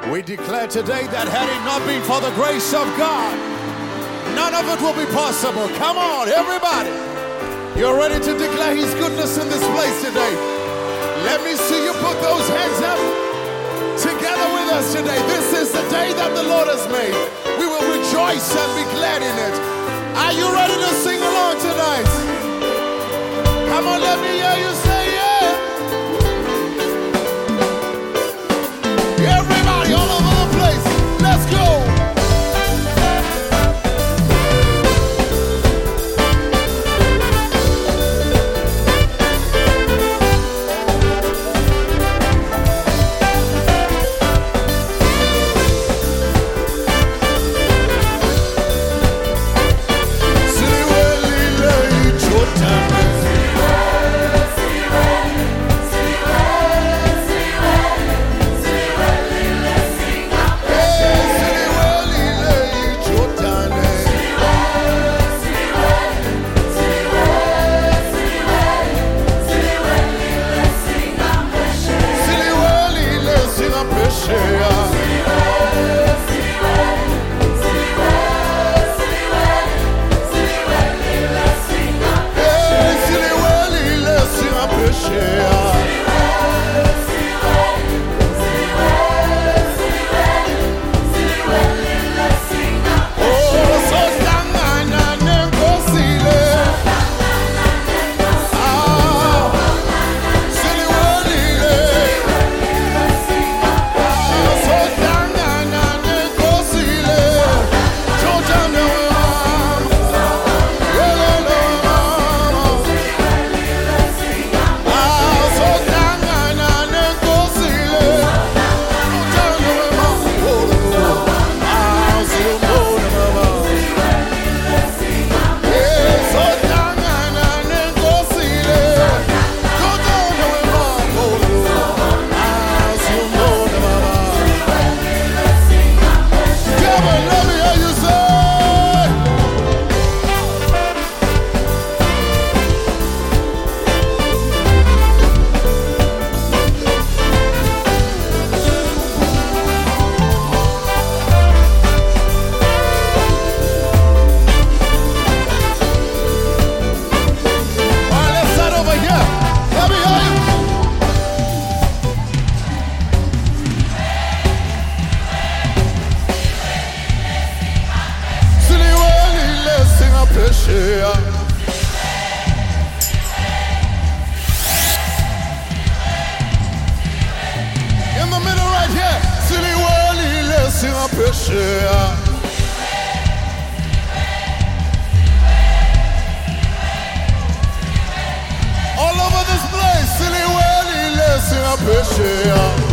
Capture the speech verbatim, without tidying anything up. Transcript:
We declare today that had it not been for the grace of God, none of it will be possible. Come on, everybody. You're ready to declare His goodness in this place today. Let me see you put those hands up together with us today. This is the day that the Lord has made. We will rejoice and be glad in it. Are you ready to sing along tonight? Come on, let me hear you say yeah. Everybody all over the place, let's go. In the middle right here, silly worldly, listen up, all over this place, silly worldly, listen up,